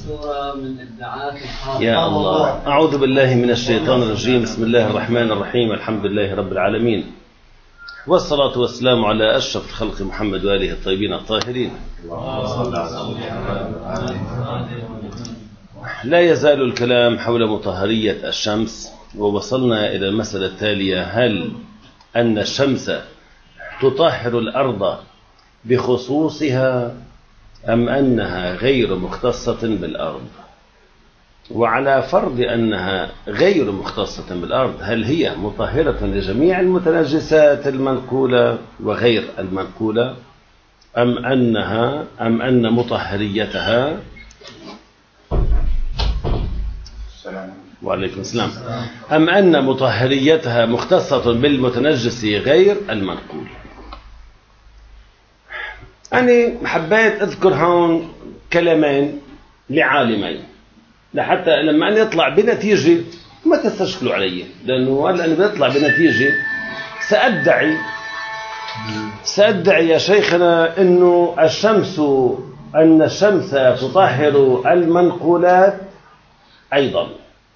صورة من ادعاءات الحافظ. يا الله، أعوذ بالله من الشيطان الرجيم. بسم الله الرحمن الرحيم. الحمد لله رب العالمين، والصلاة والسلام على أشرف الخلق محمد وآله الطيبين الطاهرين. لا يزال الكلام حول مطهرية الشمس، ووصلنا إلى المسألة التالية: هل أن الشمس تطهر الأرض بخصوصها أم أنها غير مختصة بالأرض؟ وعلى فرض أنها غير مختصة بالأرض، هل هي مطهرة لجميع المتنجسات المنقولة وغير المنقولة، أم أن مطهريتها وعليكم السلام أم أن مطهريتها مختصة بالمتنجس غير المنقول؟ أنا حبيت أذكر هون كلامين لعالمين لحتى لما أنا أطلع بنتيجة ما تستشكلوا علي، لأنه هلا أنا بطلع بنتيجة سأدعي يا شيخنا أن الشمس تطهر المنقولات أيضا.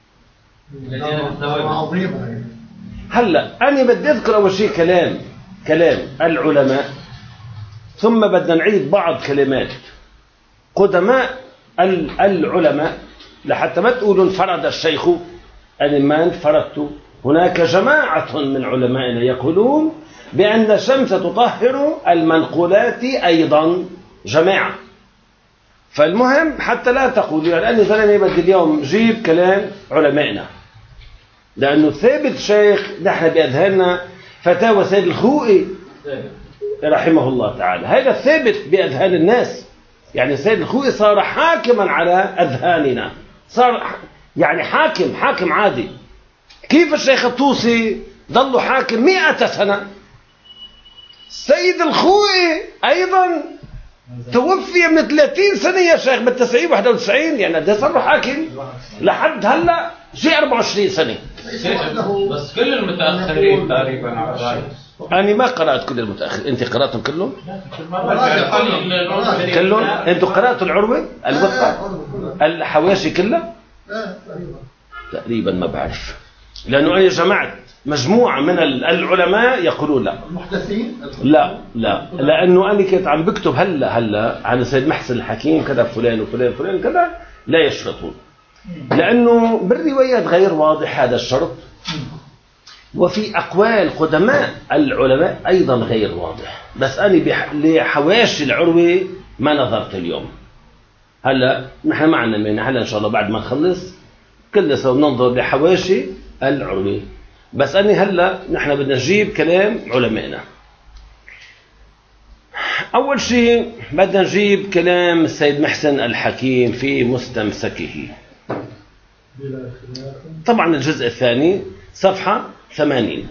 هلا أنا بدي أذكر أول شيء كلام العلماء، ثم بدنا نعيد بعض كلمات قدماء العلماء لحتى ما تقولوا انفرد الشيخ. أنا ما انفردت، هناك جماعة من علمائنا يقولون بأن الشمس تطهر المنقولات أيضا، جماعة. فالمهم حتى لا تقولوا يعني أنا زلمي بدي اليوم جيب كلام علمائنا، لأنه ثابت شيخ نحن بأذهاننا فتاوى سيد الخوئي رحمه الله تعالى، هذا ثابت بأذهان الناس. يعني سيد الخوئي صار حاكما على أذهاننا، صار يعني حاكم عادي. كيف الشيخ الطوسي ظل حاكم 100 سنة، سيد الخوئي أيضا توفي من 30 سنة يا شيخ، بالتسعين 91، يعني قد صار حاكم لحد هلا شيء 24 سنة. بس كل المتأخرين تقريبا على رأيك. أنا ما قرأت كل المتأخرين، أنت قرأتهم كلهم؟ كلهم؟ أنتوا قرأتوا العروة الوثقة الحواشي كلها؟ تقريبا ما بعرف، لأنه أنا جمعت مجموعة من العلماء يقولون لا، لأنه أنا كنت عم بكتب هلا عن سيد محسن الحكيم كذا فلان وفلان فلان كذا، لا يشرطون، لأنه بالروايات غير واضح هذا الشرط، وفي أقوال قدماء العلماء أيضا غير واضح. بس أنا لحواشي العروة ما نظرت اليوم. هلا نحن معنا من هلا إن شاء الله بعد ما نخلص كلنا سوا ننظر لحواشي العروة. بس أنا هلا نحن بدنا نجيب كلام علمائنا. أول شيء بدنا نجيب كلام السيد محسن الحكيم في مستمسكه، طبعا الجزء الثاني صفحة 80.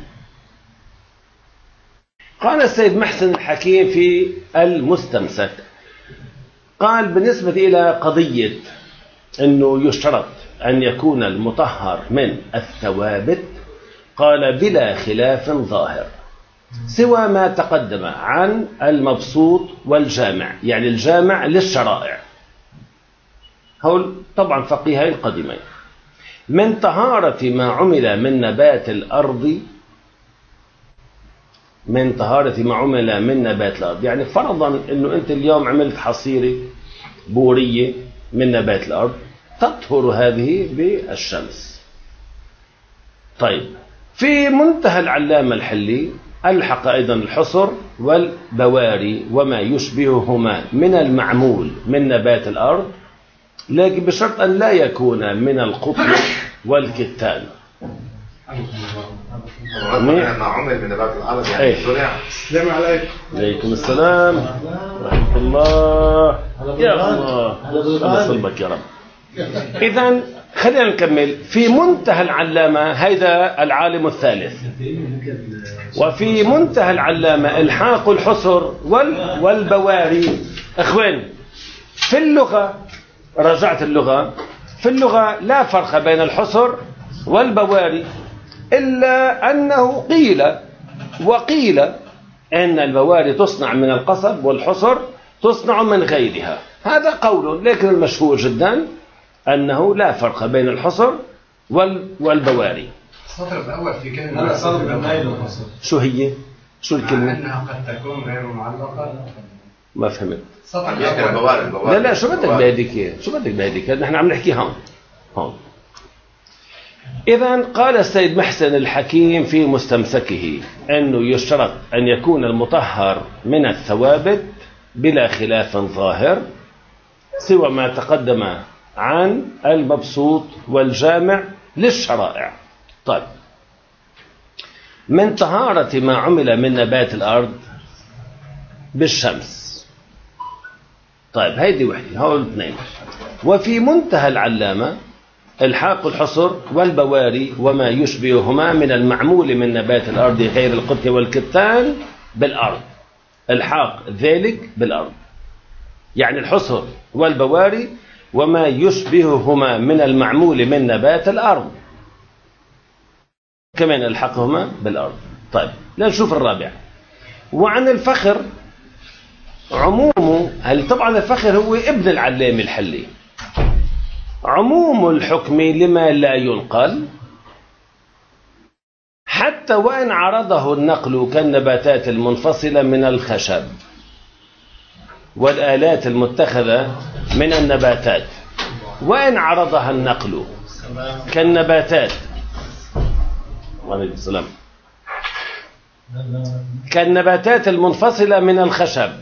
قال السيد محسن الحكيم في المستمسك، قال بالنسبة إلى قضية أنه يشترط أن يكون المطهر من الثوابت، قال بلا خلاف ظاهر سوى ما تقدم عن المبسوط والجامع، يعني الجامع للشرائع، هول طبعا فقيهين قديمين، من طهارة ما عمل من نبات الأرض، من طهارة ما عمل من نبات الأرض. يعني فرضا أنه أنت اليوم عملت حصيرة بورية من نبات الأرض، تطهر هذه بالشمس. طيب، في منتهى العلامة الحلي ألحق أيضا الحصر والبواري وما يشبههما من المعمول من نبات الأرض، لكن بشرط أن لا يكون من القطن والكتان. ما عمل من نبات الأرض يعني زرع. السلام عليكم السلام ورحمة الله. يا الله الله يصلبك يا رب. إذن خلينا نكمل. في منتهى العلامة، هذا العالم الثالث، وفي منتهى العلامة الحاق الحصر والبواري. أخوان، في اللغة رجعت اللغة، في اللغة لا فرق بين الحصر والبواري، إلا أنه وقيل أن البواري تصنع من القصب والحصر تصنع من غيرها. هذا قول، لكن المشهور جدا أنه لا فرق بين الحصر والبواري. السطر الأول في كلمة السطر الأول شو هي؟ شو الكلمة؟ أنها قد تكون غير معلقة. ما فهمت. السطر الأول لا شو بدك بهديك؟ شو بدك بهديك؟ نحن عم نحكي هون. إذن قال السيد محسن الحكيم في مستمسكه أنه يشترط أن يكون المطهر من الثوابت بلا خلاف ظاهر سوى ما تقدم عن المبسوط والجامع للشرائع. طيب، من طهارة ما عمل من نبات الأرض بالشمس. طيب هيدي وحدة، هول اثنين. وفي منتهى العلامة الحاق الحصر والبواري وما يشبههما من المعمول من نبات الأرض غير القط والكتان بالأرض. الحاق ذلك بالأرض يعني الحصر والبواري وما يشبههما من المعمول من نبات الأرض كمان الحقهما بالأرض. طيب لنشوف الرابع. وعن الفخر عمومه، هل طبعا الفخر هو ابن العلام الحلي، عموم الحكم لما لا ينقل حتى وإن عرضه النقل كالنباتات المنفصلة من الخشب والآلات المتخذة من النباتات، وإن عرضها النقل كالنباتات كالنباتات المنفصلة من الخشب.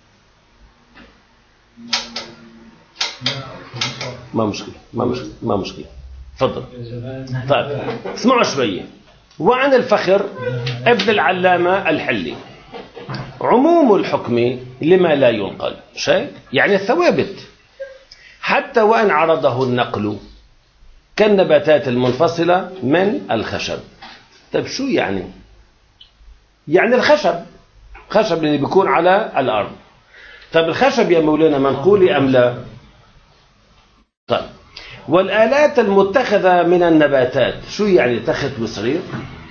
ما مشكلة تفضل. طيب اسمعوا شوية. وعن الفخر ابن العلامة الحلي عموم الحكم لما لا ينقل شيء يعني الثوابت حتى وإن عرضه النقل كالنباتات المنفصلة من الخشب. طيب شو يعني؟ يعني الخشب اللي بيكون على الأرض. طيب الخشب يا مولانا منقول أم لا؟ طيب والآلات المتخذة من النباتات شو يعني؟ تخت وصرير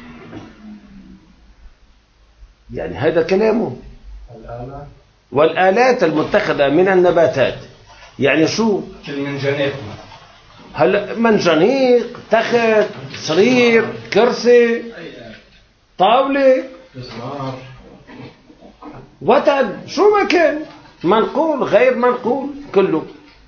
يعني هذا كلامه. والآلات المتخذة من النباتات يعني شو؟ المنجنيق، هلا منجنيق، تخت، سرير، كرسي، طاولة، وتد، شو ما كان، منقول غير منقول كله.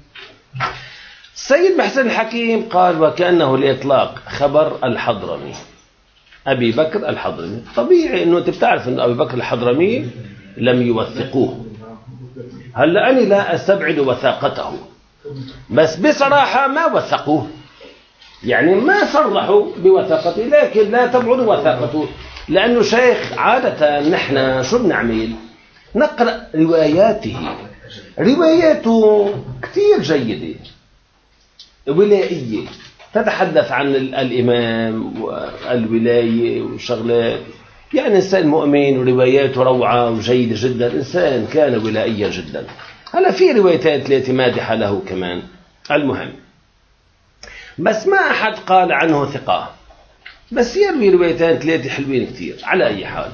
السيد محسن الحكيم قال وكأنه لإطلاق خبر الحضرمي أبي بكر الحضرمي. طبيعي أنه أنت بتعرف أن أبي بكر الحضرمي لم يوثقوه. هلا أنا لا أستبعد وثاقته، بس بصراحة ما وثقوه، يعني ما صرحوا بوثاقته، لكن لا تبعد وثاقته، لأنه شيخ عادة نحن شو بنعمل؟ نقرأ رواياته. رواياته كثير جيدة ولائية، تتحدث عن الإمام والولاية وشغلات، يعني إنسان مؤمن ورواياته روعة وجيدة جدا، إنسان كان ولائيا جدا. هلا في روايتين ثلاثة مادحة له كمان. المهم بس ما أحد قال عنه ثقة، بس يروي روايتين ثلاثة حلوين كتير. على أي حال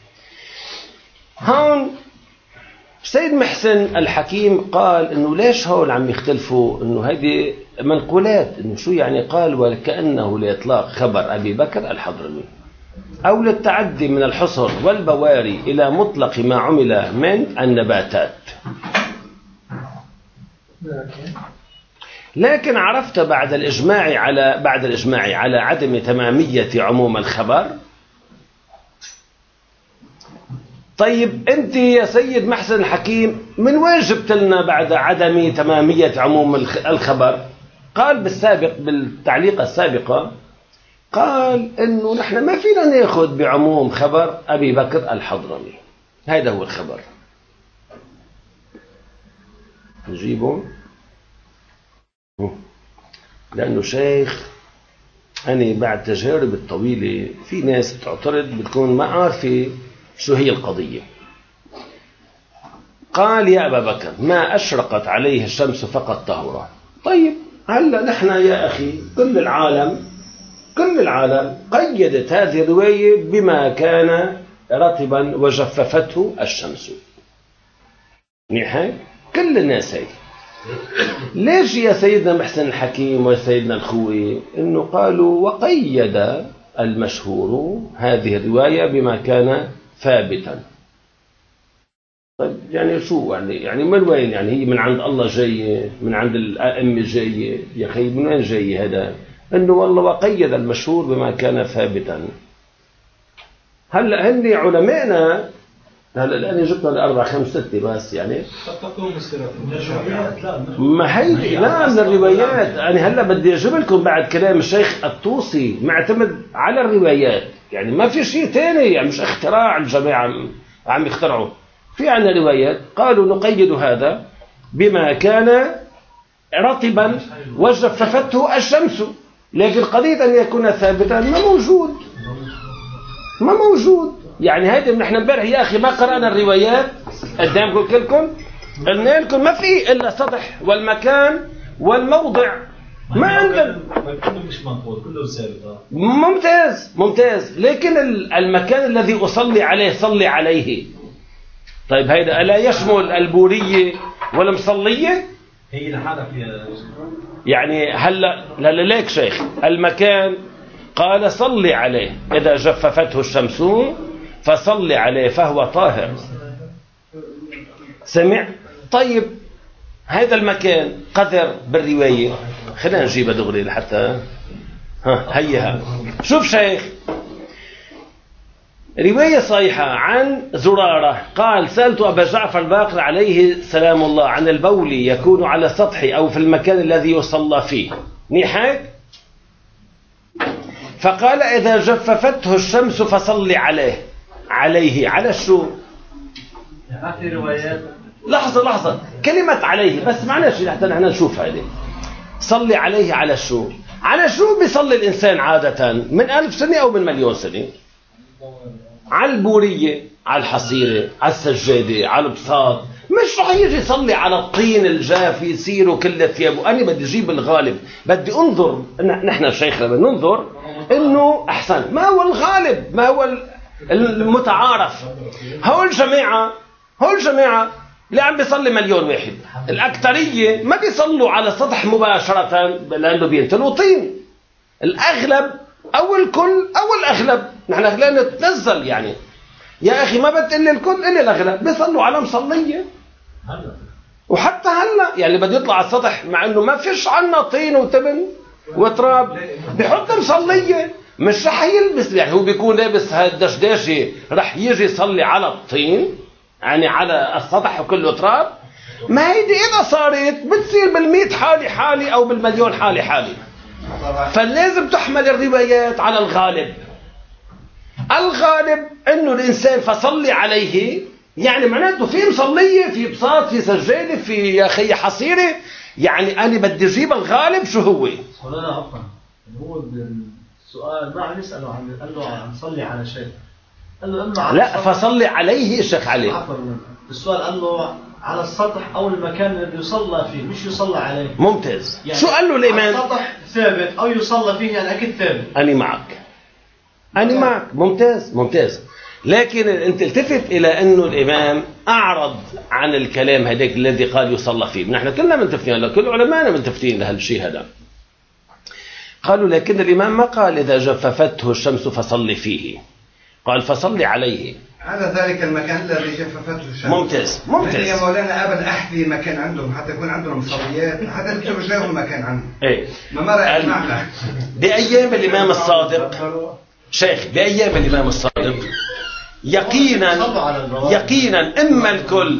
هون سيد محسن الحكيم قال إنه ليش هول عم يختلفوا، إنه هذه منقولات، إنه شو يعني؟ قال وكأنه لإطلاق خبر أبي بكر الحضرمي أو للتعدي من الحصر والبواري إلى مطلق ما عمل من النباتات. لكن عرفت بعد الإجماع على عدم تمامية عموم الخبر. طيب أنت يا سيد محسن الحكيم من وين جبت لنا بعد عدم تمامية عموم الخبر؟ قال بالتعليقة السابقة قال إنه نحن ما فينا ناخذ بعموم خبر أبي بكر الحضرمي، هذا هو الخبر. نجيبه لأنه شيخ أنا بعد تجارب الطويلة في ناس تعترض بتكون ما عارفة شو هي القضية. قال يا أبا بكر ما أشرقت عليه الشمس فقط طهرة. طيب هلا نحن يا أخي كل العالم قيدت هذه الرواية بما كان رطبا وجففته الشمس. نحن كل الناس هيك ليش يا سيدنا محسن الحكيم وسيدنا الخوئي انه قالوا وقيد المشهور هذه الرواية بما كان ثابتا؟ طيب يعني شو يعني من وين؟ يعني هي من عند الله جاية، من عند الأئمة جاية؟ يا أخي من وين جاي هذا؟ إنه والله وقيد المشهور بما كان ثابتا. هلا هن علمائنا هلا الآن جبنا الأربع خمس ستة بس يعني ما هي لا من الروايات. يعني هلا بدي أجيب لكم بعد كلام الشيخ الطوسي معتمد على الروايات، يعني ما في شيء ثاني، يعني مش اختراع الجماعة عم يخترعوا. في عنا روايات قالوا نقيد هذا بما كان رطبا وجففته الشمس، لكن قضية أن يكون ثابتا ما موجود. يعني هيدا نحن امبارح يا أخي ما قرأنا الروايات قدامكم كلكم، قلنا لكم ما في إلا سطح والمكان والموضع، ما عندنا كله مش منقول، كله ثابت. ممتاز. لكن المكان الذي أصلي عليه صلي عليه. طيب هيدا ألا يشمل البورية والمصلية؟ هي لحالها فيها يعني هلا لا ليك شيخ المكان قال صلي عليه إذا جففته الشمس فصلي عليه فهو طاهر. سمع؟ طيب هذا المكان قدر بالرواية، خلينا نجيبها دغري لحتى هيها. شوف شيخ، رواية صحيحة عن زرارة قال سألت أبا جعفر الباقر عليه سلام الله عن البول يكون على السطح أو في المكان الذي يصلى فيه نحاك، فقال إذا جففته الشمس فصلي عليه على الشو؟ في روايات. لحظة كلمة عليه بس معنا شيء حتى نحن نشوف هذه. صلي عليه على الشو؟ على شو بيصلي الإنسان عادة؟ من 1000 سنة أو من 1,000,000 سنة؟ على البورية، على الحصيرة، على السجادة، على البساط. مش رح يجي يصلي على الطين الجاف يسيره كل ثيابه. أنا بدي أجيب الغالب، بدي أنظر. نحن الشيخ لما ننظر إنه أحسن ما هو الغالب، ما هو المتعارف. هو الجماعة اللي عم بيصلي 1,000,000 واحد، الأكثرية ما بيصلوا على السطح مباشرة لأنه بينتلوا طين. الأغلب أو الكل أو الأغلب، نحن خلينا نتنزل يعني. يا أخي ما بتقلي الكل إلا الأغلب بيصلوا على مصلية. وحتى هلا يعني بده يطلع على السطح مع إنه ما فيش عنا طين وتبن وتراب، بحط مصلية. مش رح يلبس، يعني هو بيكون لابس هالدشداشة رح يجي يصلي على الطين يعني على السطح وكله تراب. ما هيدي إذا صارت بتصير بال100 حالي أو بال1,000,000 حالي. فلازم تحمل الروايات على الغالب انه الانسان فصلي عليه، يعني معناته في مصليه، في بساط، في سجاده، في يا اخي حصيره. يعني انا بدي اجيب الغالب شو هو. مولانا عفوا، هو السؤال ما عم يساله قال له عم صلي على شيء، قال له لا فصلي عليه الشيخ عليه. عفوا السؤال قال له على السطح او المكان الذي يصلى فيه، مش يصلى عليه. ممتاز. يعني شو قال له الامام؟ السطح ثابت او يصلى فيه، يعني اكيد ثابت. انا معك. ممتاز. لكن انت التفت الى انه الامام اعرض عن الكلام هذاك الذي قال يصلى فيه. نحن كلنا منتفتين، كل علماءنا منتفتين لهالشيء هذا. قالوا لكن الامام ما قال اذا جففته الشمس فصلي فيه، قال فصلي عليه على ذلك المكان الذي جففته الشمس. ممتاز. يا مولانا ابل احذي مكان عندهم حتى يكون عندهم مصليات، حتى يكتبوا شيء المكان عندهم. ايه ما رأيك معنا بايام الامام الصادق شيخ، بايام الامام الصادق يقينا اما الكل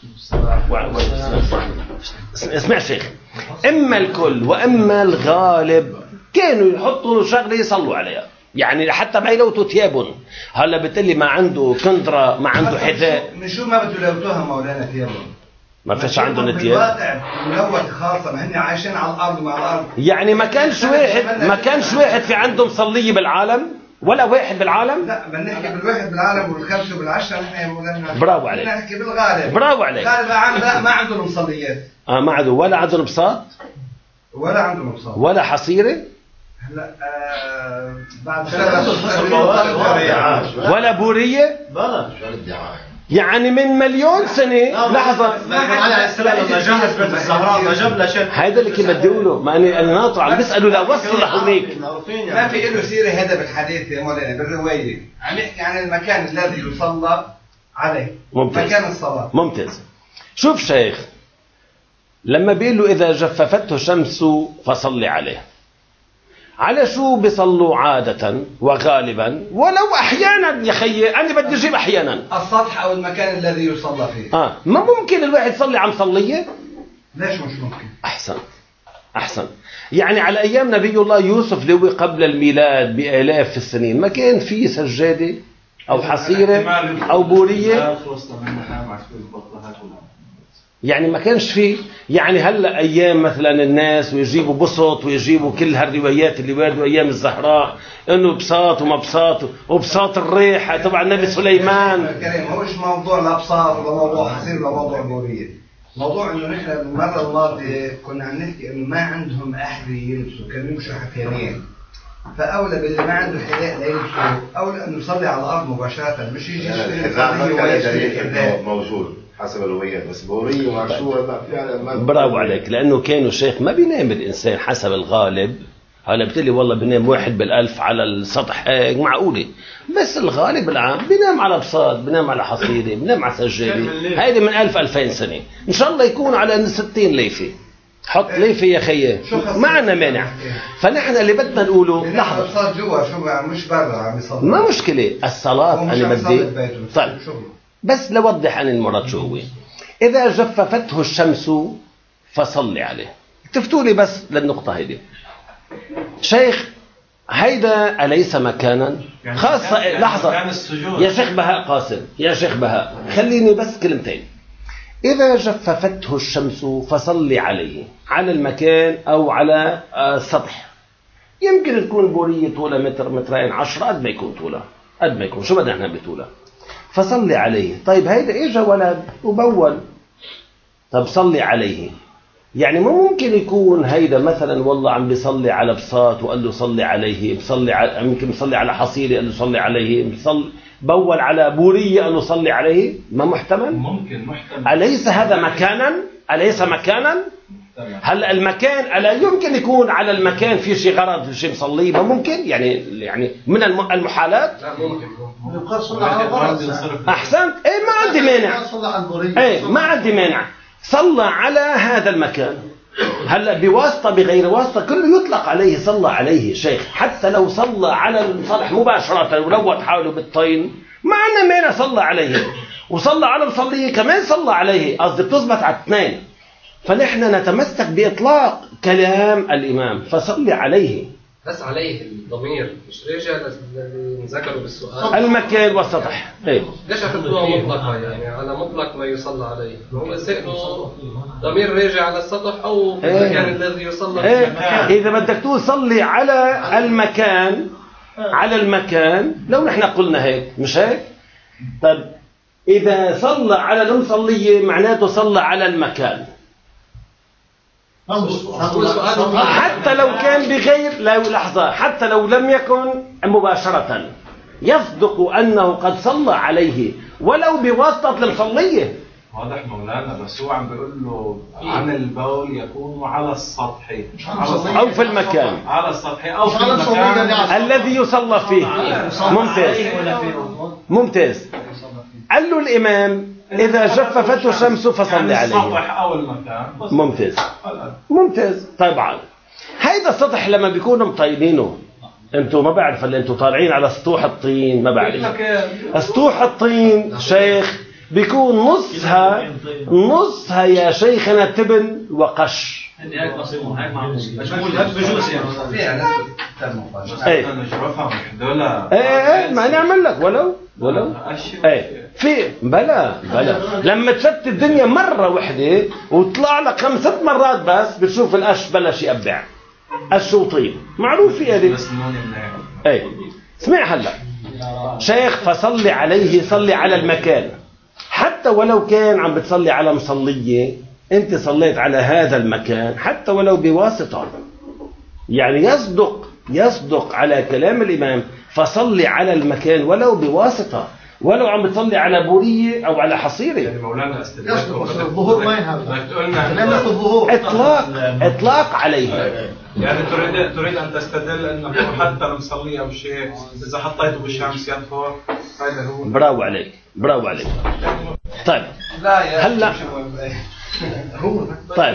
اسمع شيخ، اما الكل واما الغالب كانوا يحطوا شغله يصلوا عليها. يعني حتى ما يلوتوا ثيابهم. هلا بتقلي ما عنده كندرة، ما عنده حذاء، من شو ما بده يلوتوها مولانا ثيابهم؟ ما فيش عندهم ثياب. بالواقع ملوث خاصة، ما هن عايشين على الأرض مع الأرض. يعني ما كانش واحد في عنده مصلية بالعالم، ولا واحد بالعالم. لا بنحكي بالواحد بالعالم والخمسة وبال10 نحن يا مولانا. برافو عليك. بنحكي بالغالب. برافو عليك. الغالب ما عندهم مصليات. ما عنده ولا عندهم بساط ولا عندهم بساط ولا حصيرة. هلا بعد ولا بورية. بلا يعني من مليون سنة. لحظة، عليه السلام لما جهز بنت الزهراء ما جاب لها شيء. هيدا اللي كنت بدي اقوله، ما انا ناطر عم بسأله لأوصل لهونيك. ما في له سيرة هذا بالحديث يا مولانا بالرواية، عم يحكي عن المكان الذي يصلى عليه. ممتاز. مكان الصلاة. ممتاز. شوف شيخ، لما بيقول له إذا جففته الشمس فصلي عليه، على شو بيصلوا عادة وغالبا ولو أحيانا؟ يا خيي أنا بدي أجيب أحيانا. السطح أو المكان الذي يصلى فيه. ما ممكن الواحد يصلي عم صلية؟ ليش مش ممكن؟ أحسن. يعني على أيام نبي الله يوسف لو قبل الميلاد بآلاف السنين ما كان في سجادة أو حصيرة أو بورية، يعني ما كانش فيه. يعني هلا ايام مثلا الناس ويجيبوا بسط ويجيبوا كل هالروايات اللي واردوا ايام الزهراء انه بساط وما بساط وبساط الريحه تبع النبي سليمان. الكريم هو مش موضوع لا بساط ولا موضوع حصير ولا موضوع بوريه. موضوع انه نحن المره الماضيه كنا عم نحكي انه ما عندهم احذيه يلبسوا، كانوا يمشوا حفيانين، فاولى باللي ما عنده حذاء لا يلبسوا، اولى انه يصلي على الارض مباشره، مش يجي الحذاء موجود حسب الروايات، بس بوريه ومعشوره فعلا. برافو عليك، لانه كانوا شيخ ما بينام الانسان حسب الغالب. هلا بتقلي والله بنام 1 بالألف على السطح، هيك معقوله، بس الغالب العام بنام على بساط، بنام على حصيره، بنام على سجاده. هيدي من 1000-2000 سنه، ان شاء الله يكون على 60 ليفه. حط ليفه يا خيي، ما عندنا مانع. فنحن اللي بدنا نقوله لحظه، الصلاه جوا شو مش برا عم يصلي، ما مشكله الصلاه. انا بدي طيب بس لوضح عن المراد شو هو. إذا جففته الشمس فصلي عليه. تفتوا لي بس للنقطة هيدي شيخ، هيدا أليس مكانا خاصة؟ لحظة يا شيخ بهاء قاسم، يا شيخ بهاء خليني بس كلمتين. إذا جففته الشمس فصلي عليه، على المكان أو على السطح. يمكن تكون بورية طولها متر مترين 10 قد ما يكون طولها، قد ما يكون، شو بدنا احنا بطولها، فصلي عليه. طيب هيدا اجا ولد وبول، طب صلي عليه. يعني ما ممكن يكون هيدا مثلا والله عم بيصلي على بساط وقال له صلي عليه، بصلي على يمكن بصلي على حصيره قال له صلي عليه، بول على بوريه قال له صلي عليه. ما محتمل؟ ممكن محتمل. أليس هذا مكانا؟ أليس مكانا؟ هلا المكان ألا يمكن يكون على المكان في شيء غرض في شيء مصلي؟ ما ممكن. يعني من المحالات. لا ممكن. أحسنت. إيه ما عندي مانع. إيه ما عندي مانع. صلى على هذا المكان. هلا بواسطة بغير واسطة كله يطلق عليه صلى عليه شيخ. حتى لو صلى على الصالح مباشرة ولوت حاله بالطين ما عندنا مانع، صلى عليه. وصلى على المصلي كمان صلى عليه، قصدي بتزبط على الاثنين. فنحن نتمسك بإطلاق كلام الإمام فصلي عليه. بس عليه الضمير مش رجع اللي ذكروا بالسؤال المكان والسطح. ايه ليش اخذوها مطلقة؟ يعني على مطلق ما يصلى عليه، هو سأله ضمير راجع على السطح او المكان الذي يصلى فيه. إذا بدك تقول صلي على المكان، على المكان، لو نحن قلنا هيك مش هيك؟ طب إذا صلى على المصلية معناته صلى على المكان، حتى لو كان بغير، لحظة، حتى لو لم يكن مباشرة يصدق أنه قد صلى عليه ولو بواسطة المصلية. واضح مولانا، بس هو عم بيقول له عن البول يكون على السطح أو في المكان، على السطح أو في المكان الذي يصلى فيه. ممتاز ممتاز. قال له الإمام إذا جففته الشمس فصلي عليه. السطح أو المكان. ممتاز ممتاز. طبعا هيدا السطح لما بيكونوا مطينينه، انتوا ما بعرف اللي انتوا طالعين على سطوح الطين، ما بعرف سطوح الطين شيخ بيكون نصها يا شيخنا تبن وقش. ايه ما نعمل لك ولو ايه في بلا لما تشتت الدنيا مرة واحدة وطلع لك 5-6 مرات بس بتشوف القش بلش يقبع. قش وطين معروف هذه. ايه اسمع هلا شيخ، فصلي عليه، صلي على المكان. حتى ولو كان عم بتصلي على مصلية، انت صليت على هذا المكان حتى ولو بواسطة، يعني يصدق على كلام الإمام فصلي على المكان ولو بواسطة. ولو عم بتصلي على بورية أو على حصيرة. يعني مولانا الظهور ما ينهب قلنا الظهور إطلاق عليها. يعني تريد أن تستدل أنه حتى المصلي أو شيء إذا حطيته بالشمس يطهر. هذا هو. برافو عليك برافو عليك. طيب لا يا هلا طيب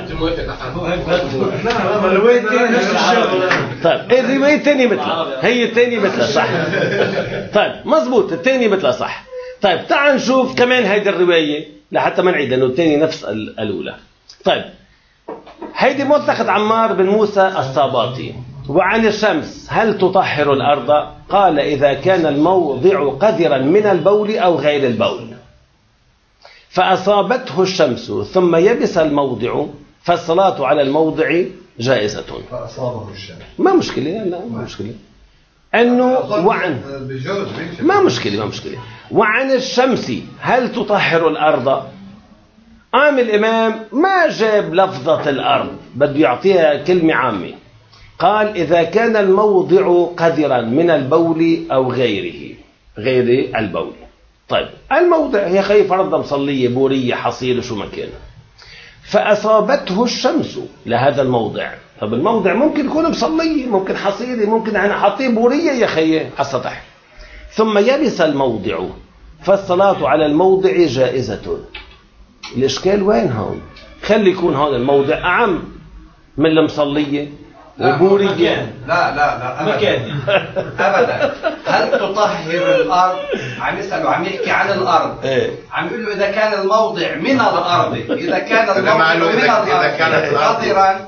طيب الرواية الثانية مثلها، هي الثانية مثلها صح. طيب مزبوط الثانية مثلها صح. طيب تعال نشوف كمان هيدي الرواية لحتى ما نعيد لأنه الثانية نفس الأولى. طيب هيدي موثقة عمار بن موسى الصاباطي. وعن الشمس هل تطهر الأرض؟ قال إذا كان الموضع قذرا من البول أو غير البول فأصابته الشمس ثم يبس الموضع فالصلاة على الموضع جائزة. فأصابه الشمس ما مشكلة. لا ما مشكلة أنه وعن ما مشكلة وعن الشمس هل تطهر الأرض؟ قام الإمام ما جاب لفظة الأرض، بده يعطيها كلمة عامة. قال إذا كان الموضع قذرا من البول أو غير البول. طيب الموضع هي خي فرض مصلية بورية حصير شو ما كان، فأصابته الشمس لهذا الموضع. طب الموضع ممكن يكون مصلية، ممكن حصيرة، ممكن احنا حاطين بورية يا خي على السطح. ثم يبس الموضع فالصلاة على الموضع جائزة. الإشكال وين هون؟ خلي يكون هذا الموضع أعم من المصلية وبورية. لا أبدا. هل تطهر الأرض؟ عم يسأله، عم يحكي عن الأرض. عم يقول له إذا كان الموضع من الأرض، إذا كان الموضع من الأرض قذرا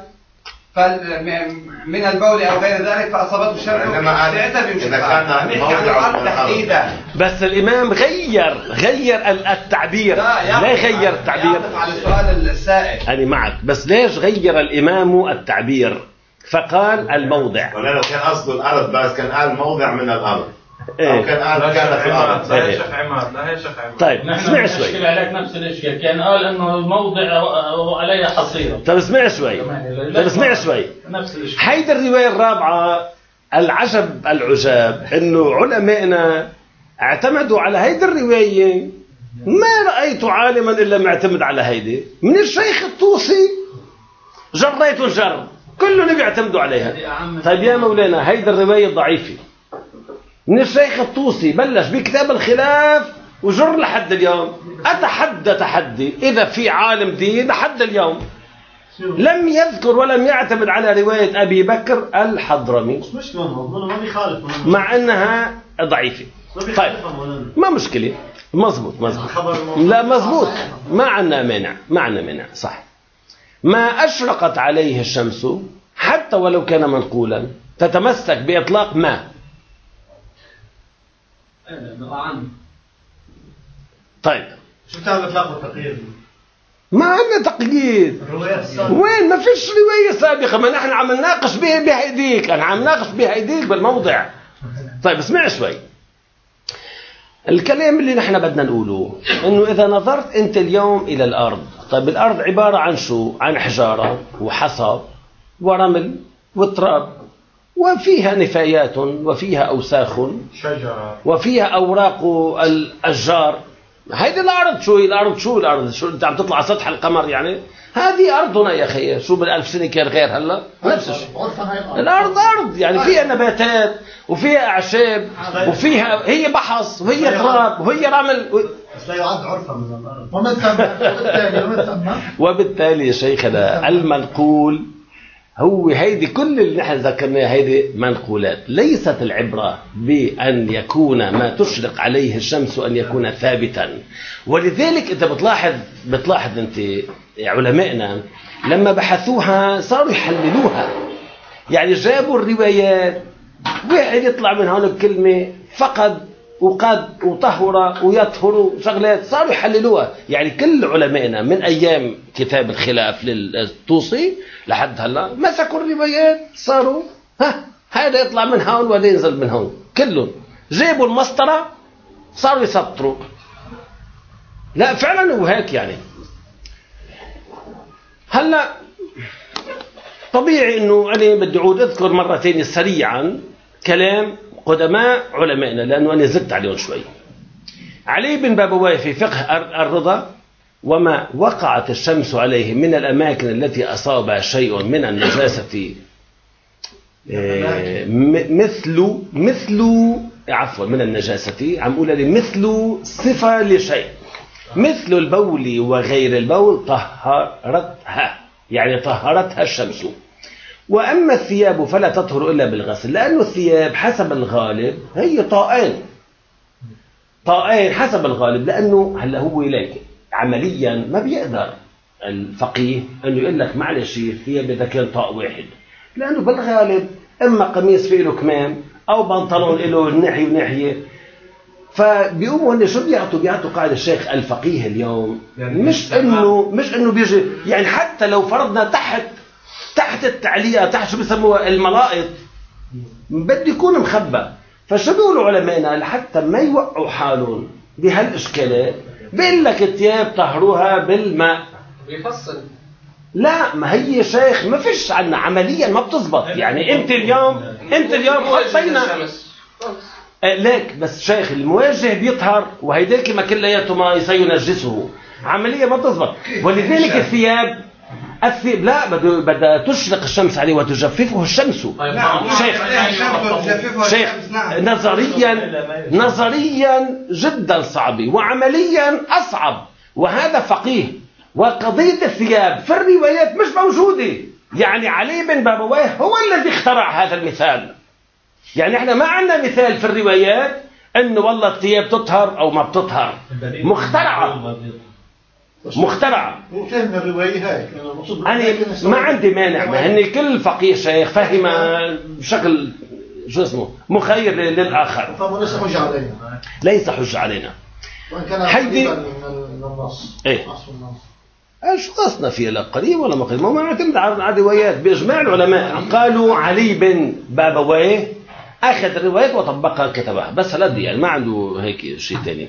من البول أو غير ذلك فأصابته الشمس ساعتها بيمشي. عم يحكي عن الأرض تحديدا. بس الإمام غير التعبير. لا غير التعبير على السؤال السائل. أنا معك، بس ليش غير الإمام التعبير فقال الموضع؟ ولا لو كان قصده الأرض بس كان قال موضع من الأرض أو كان قال كانت في الأرض. لا يا شيخ عماد، لا يا شيخ عماد. طيب اسمع شوي. نحن عليك نفس الاشياء، كان قال انه الموضع عليها حصيرة. طيب اسمع شوي. نفس الاشياء. هيدي الرواية الرابعة العجب العجاب انه علمائنا اعتمدوا على هيدي الرواية. ما رأيت عالما الا معتمد على هيدي من الشيخ الطوسي جريت الجر كلهم بيعتمدوا عليها. طيب يا مولانا هيدي الرواية ضعيفة. من الشيخ الطوسي بلش بكتاب الخلاف وجر لحد اليوم. أتحدى تحدي إذا في عالم دين لحد اليوم لم يذكر ولم يعتمد على رواية أبي بكر الحضرمي ما بيخالف مع أنها ضعيفة. طيب ما مشكلة. مزبوط لا مزبوط، ما عنا مانع صح. ما أشرقت عليه الشمس حتى ولو كان منقولا تتمسك بإطلاق ما. طيب شو بتعمل إطلاق والتقييد؟ ما عندنا تقييد. وين؟ ما فيش رواية سابقة. ما نحن عم نناقش بهيديك. أنا عم ناقش بهيديك بالموضع. طيب اسمع شوي. الكلام اللي نحن بدنا نقوله إنه إذا نظرت أنت اليوم إلى الأرض، طيب الأرض عبارة عن شو؟ عن حجارة وحصى ورمل وتراب، وفيها نفايات وفيها أوساخ شجرة وفيها أوراق الأشجار. هيدي الأرض. شو هي الأرض؟ شو أنت عم تطلع على سطح القمر يعني؟ هذه أرضنا يا أخي. شو بالألف سنة كان غير هلا؟ نفس الشيء. الأرض أرض يعني فيها نباتات وفيها أعشاب وفيها هي بحص وهي تراب وهي رمل بس لا يعد عرفا من الأرض. وبالتالي يا شيخنا المنقول هو هيدي كل اللي نحن ذكرناه هيدي منقولات. ليست العبرة بأن يكون ما تشرق عليه الشمس أن يكون ثابتا. ولذلك أنت بتلاحظ أنت علمائنا لما بحثوها صاروا يحللوها. يعني جابوا الروايات واحد يطلع من هون بكلمة فقد وقد وطهر ويطهر شغلات صاروا يحللوها. يعني كل علمائنا من أيام كتاب الخلاف للطوسي لحد هلا مسكوا الروايات صاروا هذا يطلع من هون وهذا ينزل من هون. كلهم جابوا المسطرة صاروا يسطروا. لا فعلا هو هيك. يعني هلا طبيعي انه انا بدي اعود اذكر مرة ثانية سريعا كلام قدماء علمائنا لانه انا زدت عليهم شوي. علي بن بابويه في فقه الرضا: وما وقعت الشمس عليه من الأماكن التي أصاب شيء من النجاسة من النجاسة، عم أقول لي مثل صفة لشيء، مثل البول وغير البول طهرتها، يعني طهرتها الشمس. وأما الثياب فلا تطهر إلا بالغسل، لأن الثياب حسب الغالب هي طائين حسب الغالب، لأنه هلا هو لك عمليا ما بيقدر الفقيه أنه يقول لك معلش الثياب إذا كان طاء واحد، لأنه بالغالب إما قميص فيه له كمام أو بنطلون له ناحية وناحية. فبيقوموا هن شو بيعطوا قاعدة الشيخ الفقيه اليوم، يعني مش انه بيجي، يعني حتى لو فرضنا تحت التعليقة، تحت شو بيسموها الملائط، بده يكون مخبى. فشو بيقولوا علمائنا لحتى ما يوقعوا حالهم بهالاشكالات؟ بيقول لك الثياب طهروها بالماء، بيفصل. لا، ما هي شيخ ما فيش عنا عمليا، ما بتزبط. يعني انت اليوم حطينا ليك بس شيخ المواجه بيطهر، وهيداك ما كلياته ما سينجسه، عمليا ما بتزبط. ولذلك الثياب لا بدها تشرق الشمس عليه وتجففه الشمس. شيخ نظريا جدا صعب، وعمليا أصعب، وهذا فقيه. وقضية الثياب في الروايات مش موجودة، يعني علي بن بابويه هو الذي اخترع هذا المثال. يعني احنا ما عندنا مثال في الروايات انه والله الثياب تطهر او ما بتطهر، مخترعة. وفهم الرواية هاي أنا ما عندي مانع، ما هني كل فقيه شيخ فهم بشكل شو اسمه مخير للآخر، فليس حجة علينا، ليس حجة علينا. وإن كان هيدي من النص. ايه شو قصنا فيها، لا قريب ولا ما قريب، ما معتمد على الروايات. بإجماع العلماء قالوا علي بن بابويه أخذ الروايات وطبقها كتبها، بس هلا يعني ما عنده هيك شيء ثاني.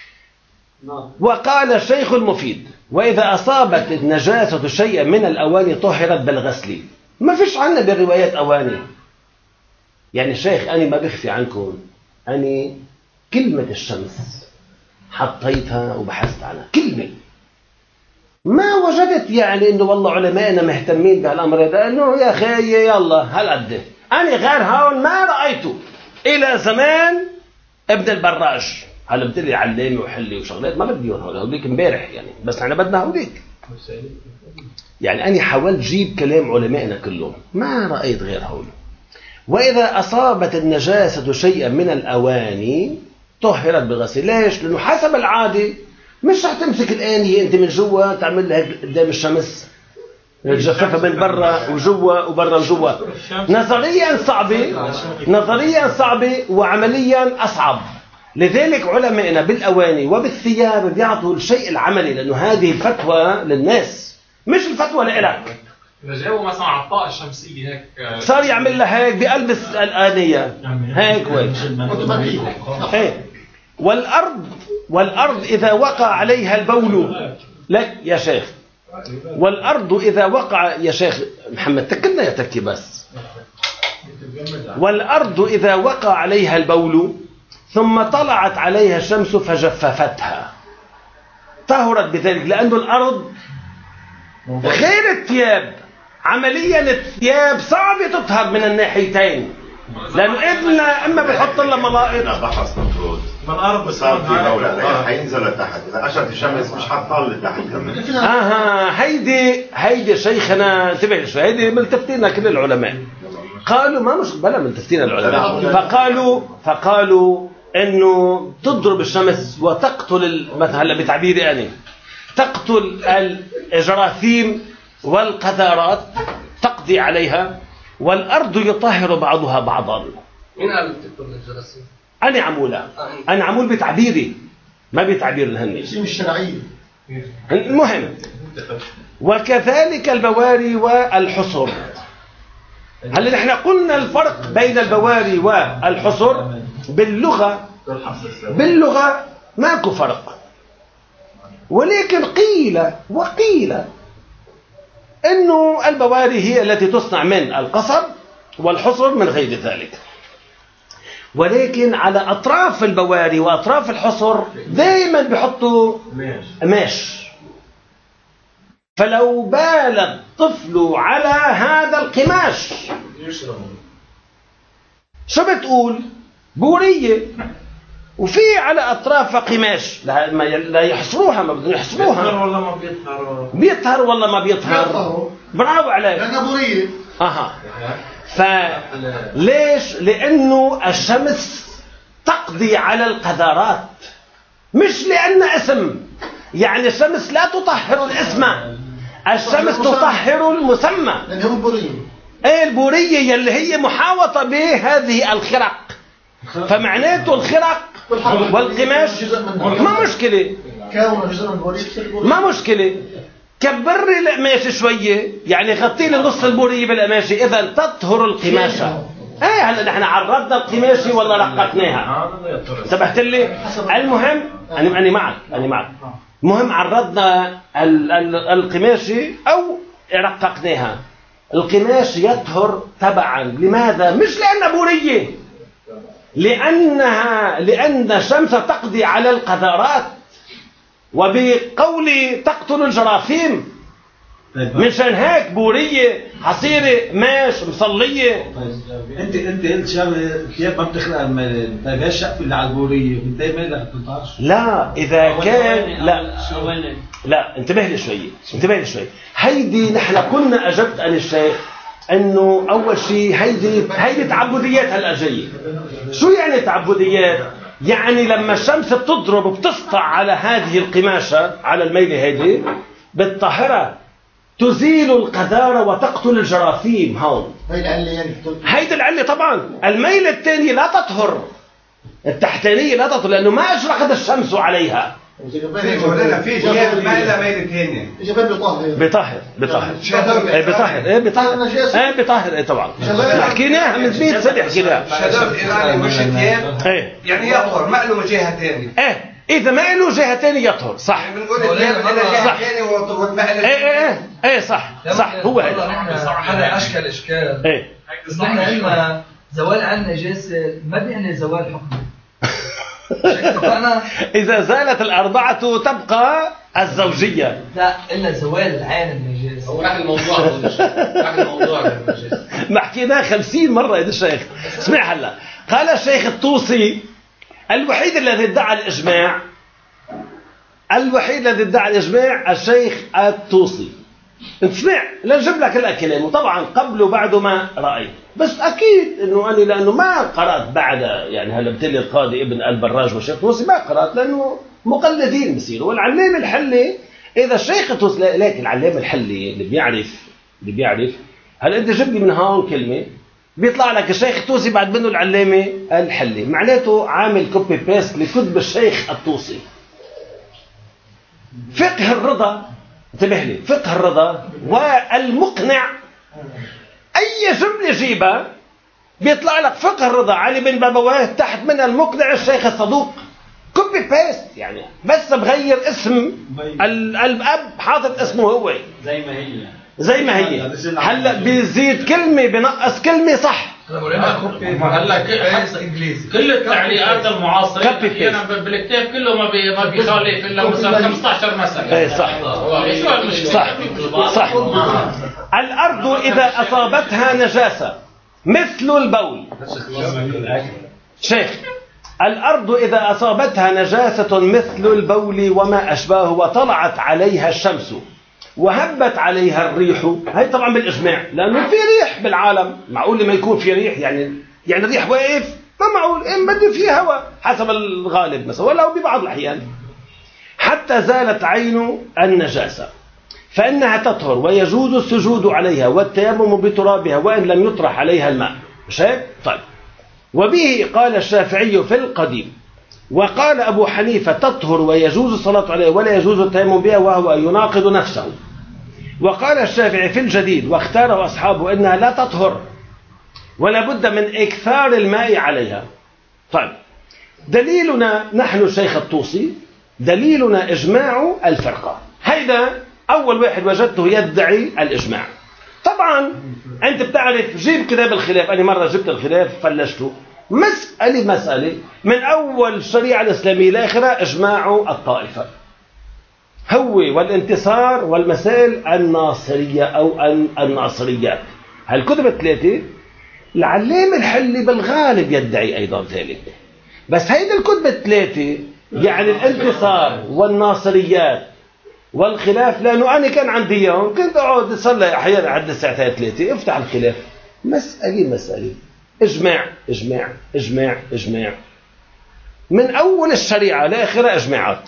وقال الشيخ المفيد: وإذا أصابت النجاسة شيئا من الأواني طهرت بالغسل. ما فيش عنا بالروايات أواني. يعني الشيخ أنا ما بخفي عنكم، أنا كلمة الشمس حطيتها وبحثت عنها، كلمة ما وجدت يعني إنه والله علمائنا مهتمين بهالأمر هذا، إنه يا أخي يلا هالقد. أنا غير هون ما رأيته إلى زمان ابن البراج. هلا بتقلي علامي وحلي وشغلات، ما بدي اياهم هوديك امبارح يعني، بس احنا بدنا هوديك. يعني انا حاولت جيب كلام علمائنا كلهم، ما رايت غير هول. واذا اصابت النجاسه شيئا من الاواني طهرت بغسل. ليش؟ لانه حسب العاده مش رح تمسك الانيه انت من جوا تعمل لها قدام الشمس، تجففها من برا وجوا وبرا وجوا. نظريا صعبه وعمليا اصعب. لذلك علمائنا بالأواني وبالثياب بيعطوا الشيء العملي، لأنه هذه الفتوى للناس مش الفتوى لإلك. إذا جابوا مثلا على الطاقة الشمسية هيك صار يعمل لها هيك بقلبس الآنية هيك هيك. والأرض إذا وقع عليها البول، لك يا شيخ، والأرض إذا وقع يا شيخ محمد تكلنا يا تكي بس. والأرض إذا وقع عليها البول ثم طلعت عليها الشمس فجففتها طهرت بذلك، لأن الأرض غير الثياب. عمليا الثياب صعب تطهر من الناحيتين، لأنه إذن إما بيحط لها ملائط. بحث مفروض من الأرض صار في دولة حينزل لتحت، إذا أشرت الشمس مش حتطل لتحت كمان. هيدي شيخنا انتبه شوي، هيدي ملتفتين كل العلماء قالوا ما مش بلا ملتفتين العلماء، فقالوا إنه تضرب الشمس وتقتل مثلا بتعبيري أنا تقتل الجراثيم والقذارات، تقضي عليها، والأرض يطهر بعضها بعضا. مين قال تقتل الجراثيم؟ أنا عمول بتعبيري ما بتعبير الهني الشرعية. المهم وكذلك البواري والحصر. هل نحن قلنا الفرق بين البواري والحصر باللغة ماكو فرق، ولكن وقيل إنه البواري هي التي تصنع من القصب والحصر من غير ذلك. ولكن على أطراف البواري وأطراف الحصر دائما بيحطوا قماش. فلو بال الطفل على هذا القماش شو بتقول؟ بورية، وفي على أطرافها قماش، لا يحصروها، ما بدهم يحصروها. بيطهر ولا ما بيطهر؟ بيطهر ولا ما بيطهر؟ برافو عليك. لأنها بورية. فليش؟ لأنه الشمس تقضي على القذارات، مش لأن اسم. يعني الشمس لا تطهر الاسم، الشمس تطهر المسمى. لأنها البورية. ايه البورية اللي هي محاوطة بهذه الخرق. فمعناته الخرق والقماش ما مشكلة، ما مشكلة. كبري القماش شوية، يعني غطي لي نص البورية بالقماشة، إذا تطهر القماشة. ايه هلا نحن عرضنا القماشة ولا رققناها؟ انتبهت لي؟ المهم أنا معك. المهم عرضنا القماشة أو رققناها. القماش يطهر تبعا. لماذا؟ مش لأنها بورية، لأن الشمس تقضي على القذارات، وبقول تقتل الجراثيم. منشان هيك بورية حصيرة ماش مصلية. انت شاب ما بتخلق ما شق اللي على البورية دايما لا بتطهرش. لا اذا كان لا انتبه لي شوي. هيدي نحن كنا اجبت عن الشيخ انه اول شيء هيدي تعبديات هلا جايه. شو يعني تعبديات؟ يعني لما الشمس بتضرب وبتسطع على هذه القماشة، على الميلة هيدي، بتطهرها، تزيل القذارة وتقتل الجراثيم. هون هيدي العلة. طبعا الميلة الثانية لا تطهر، التحتانية لا تطهر، لأنه ما أشرقت الشمس عليها. في جهة الميلة ميلة ثانية بطهر طبعا. حكيناها من 100 سنة حكيناها. شذوذ إيراني مشتين يعني يطهر، ما له جهة ثانية. إذا ما له جهة ثانية يطهر. صح. بنقول جهة ثانية والماء. صح هو هذا إشكال. نحن عندنا زوال عن نجاسة ما بيعني زوال حكم. إذا زالت الأربعة تبقى الزوجية. لا إلا زوال عين النجاسة. هو راح الموضوع ما حكيناه 50 مرة يا الشيخ. اسمع هلا. قال الشيخ الطوسي الوحيد الذي ادعى الإجماع الشيخ الطوسي. اسمع لنجيب لك الكلام، وطبعا قبل وبعد ما رأيت، بس أكيد إنه أنا لأنه ما قرأت بعد، يعني هلا بتلي القاضي ابن البراج والشيخ الطوسي ما قرأت، لأنه مقلدين بصيروا. والعلام الحلي إذا الشيخ الطوسي، لكن العلام الحلي اللي بيعرف هلا أنت جيب لي من هون كلمة بيطلع لك الشيخ الطوسي بعد منه العلامة الحلي، معناته عامل كوبي بيست لكتب الشيخ الطوسي. فقه الرضا، انتبه لي، فقه الرضا والمقنع، أي جملة جيبها بيطلع لك فقه الرضا علي بن بابويه، تحت منها المقنع الشيخ الصدوق. كوبي بيست يعني، بس بغير اسم الأب حاطط اسمه هو زي ما هي. هلا بيزيد كلمة بنقص كلمة. صح. هلا كل التعليقات المعاصرة أحيانا بالكتاب كله ما بيخالف إلا مثلا 15 مسألة. صح. الأرض إذا أصابتها نجاسة مثل البول، شيخ، الأرض إذا أصابتها نجاسة مثل البول وما أشباهه وطلعت عليها الشمس وهبت عليها الريح، هي طبعا بالإجماع، لأنه في ريح بالعالم، معقول لما يكون في ريح يعني الريح واقف، ما معقول، بده فيه هواء حسب الغالب مثلا، ولو ببعض الأحيان، حتى زالت عين النجاسة فإنها تطهر ويجوز السجود عليها والتيمم بترابها وإن لم يطرح عليها الماء. مش هيك؟ طيب. وبه قال الشافعي في القديم، وقال أبو حنيفة تطهر ويجوز الصلاة عليها ولا يجوز التيمم بها وهو يناقض نفسه. وقال الشافعي في الجديد واختاره أصحابه إنها لا تطهر ولا بد من إكثار الماء عليها. طيب، دليلنا نحن الشيخ الطوسي، دليلنا إجماع الفرقة. هيدا أول واحد وجدته يدعي الإجماع. طبعا أنت بتعرف، جيب كتاب الخلاف، أنا مرة جبت الخلاف فلشته، مسألة من أول الشريعة الإسلامية لآخرها إجماع الطائفة هو والانتصار والمسائل الناصرية أو الناصريات. هالكتب الثلاثة العلامة الحلي بالغالب يدعي أيضا ذلك، بس هيدا الكتب الثلاثة يعني الانتصار والناصريات والخلاف، لأنه أنا كان عندي يوم كنت أقعد أصلي أحيانا عند الساعتين 3 افتح الخلاف مسألة إجماع من أول الشريعة لآخرها إجماعات.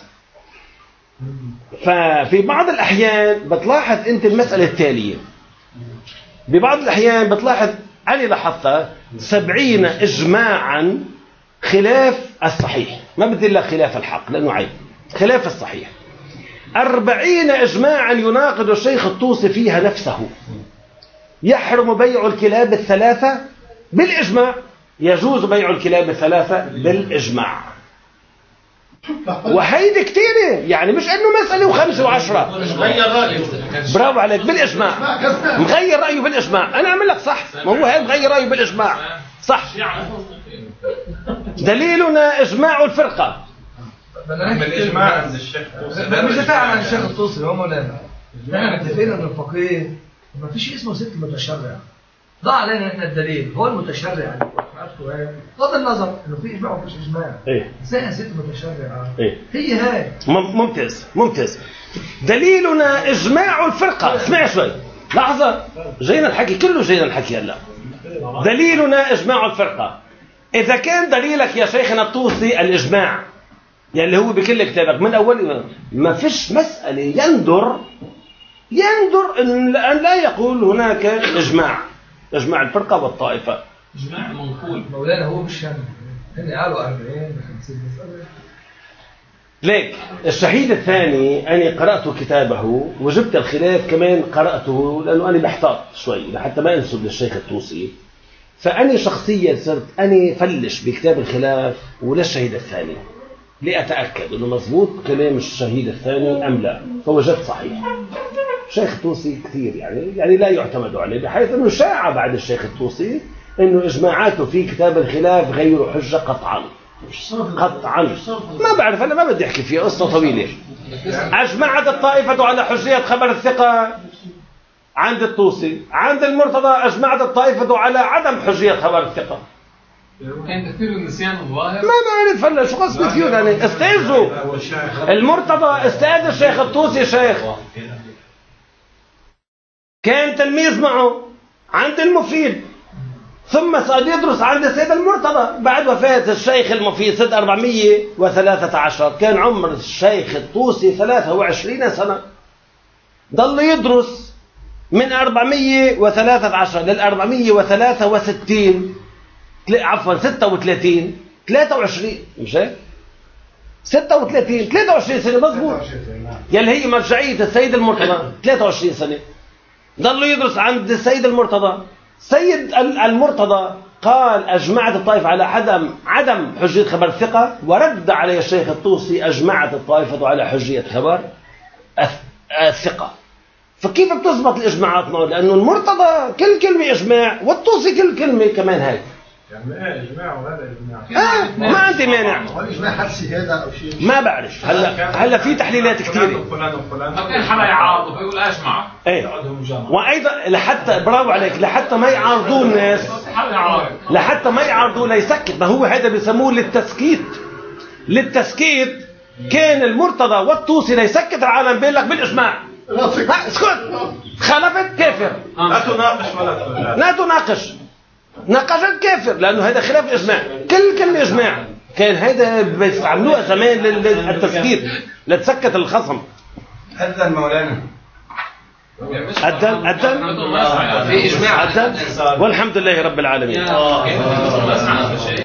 ففي بعض الأحيان بتلاحظ أنت المسألة التالية، ببعض الأحيان بتلاحظ أنا لاحظتها 70 إجماعا خلاف الصحيح، ما بدي لك خلاف الحق لأنه عيب، خلاف الصحيح. 40 إجماعا يناقض الشيخ الطوسي فيها نفسه. يحرم بيع الكلاب الثلاثة بالإجماع، يجوز بيع الكلاب الثلاثة بالإجماع. وهيدي كتيرة، يعني مش انه مسألة و5 و10. غير رأيه، برافو عليك، بالإجماع مغير رأيه بالإجماع. أنا أعمل لك صح، ما هو هيك مغير رأيه بالإجماع صح. دليلنا إجماع الفرقة. الإجماع عند الشيخ مش دفاع عن الشيخ الطوسي هو مولانا، احنا متفقين ان الفقيه ما فيش اسمه ست متشرع. ضع علينا احنا الدليل هو المتشرع بغض النظر انه في اجماع ومفيش اجماع. ازاي ست متشرع؟ هي هاي ممتاز. دليلنا اجماع الفرقه. اسمع شوي لحظه، جينا الحكي كله، جينا الحكي هلا. دليلنا اجماع الفرقه. اذا كان دليلك يا شيخنا الطوسي الاجماع يعني هو بكل كتابك من اول، ما فيش مساله يندر ان لا يقول هناك اجماع الفرقه والطائفه. اجماع منقول مولانا، هو مش هن قالوا 40 50 مساله. ليك الشهيد الثاني أنا قرأت كتابه وجبت الخلاف كمان قرأته، لأنه أنا بحتاط شوي لحتى ما أنسب للشيخ الطوسي. فأنا شخصيا صرت أنا فلش بكتاب الخلاف وللشهيد الثاني لأتأكد أنه مضبوط كلام الشهيد الثاني أم لا، فوجدت صحيح. الشيخ الطوسي كثير يعني لا يعتمد عليه، بحيث أنه شاع بعد الشيخ الطوسي أنه إجماعاته في كتاب الخلاف غير حجة قطعا. ما بعرف، أنا ما بدي أحكي فيها، قصة طويلة. أجمعت الطائفة على حجية خبر الثقة عند الطوسي، عند المرتضى أجمعت الطائفة على عدم حجية خبر الثقة. كان كثير النسيان الظاهر، ما بعرف هلا شو قصدي فيه. يعني استاذوا المرتضى، استاذ الشيخ الطوسي شيخ، كان تلميذ معه عند المفيد، ثم صار يدرس عند السيد المرتضى بعد وفاة الشيخ المفيد سنة 413. كان عمر الشيخ الطوسي 23 سنة، ضل يدرس من 413 لل 463 عفوا 36 23 مش هيك؟ 23 سنة مضبوط، يلي هي مرجعية السيد المرتضى 23 سنة. ضل يدرس عند السيد المرتضى. سيد المرتضى قال أجمعت الطائفة على عدم حجية خبر الثقة، ورد عليه الشيخ الطوسي أجمعت الطائفة على حجية خبر الثقة. فكيف بتضبط الإجماعات معه؟ لأنه المرتضى كل كلمة إجماع والطوسي كل كلمة كمان هيك. يعني إجماع وهذا إجماع. ما عندي مانع. إجماع حسي هذا أو شيء. ما بعرف. هلا في تحليلات كثيرة. كان حدا يعارضه فيقول أجمع. وأيضا لحتى برافو عليك، لحتى ما يعارضوه الناس، لحتى ما يعارضوه ليسكت. ما هو هذا بيسموه للتسكيت. كان المرتضى والطوسي ليسكت العالم بيقول لك بالإجماع. اسكت، خالفت كافر. لا تناقش ولا لا تناقش، ناقشت كافر، لأنه هذا خلاف الإجماع. كل كلمة إجماع. كان هذا بيستعملوها زمان للتسكيت، لتسكت الخصم. أذن مولانا، أذن في إجماع والحمد لله رب العالمين.